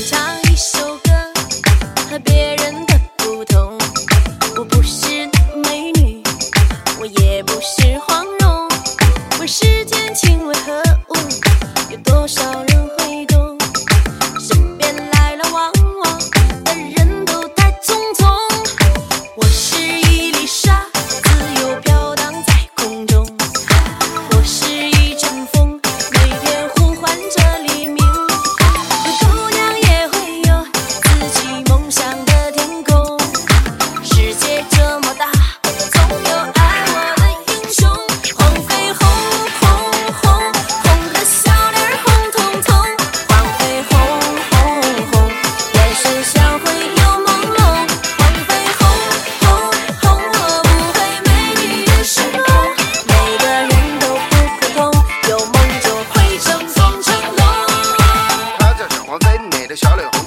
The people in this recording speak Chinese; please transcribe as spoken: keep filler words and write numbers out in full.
唱一首歌，和别人的不同。我不是美女，我也不是黄蓉，问世间情为何物，有多少人会懂？身边来来往往的人都太匆匆，我是一粒沙，自由飘荡在空中。我是一阵风，每天呼唤着黎明。有姑娘也会有自己梦想的天空，世界这么大，总有爱我的英雄。黄飞鸿，红红红的笑脸红彤彤，黄飞鸿，红红眼神像会有朦胧。黄飞鸿，红红我不会美丽的时候，每个人都不可同，有梦就会乘风成龙。 他叫小黄飞，你的小脸红。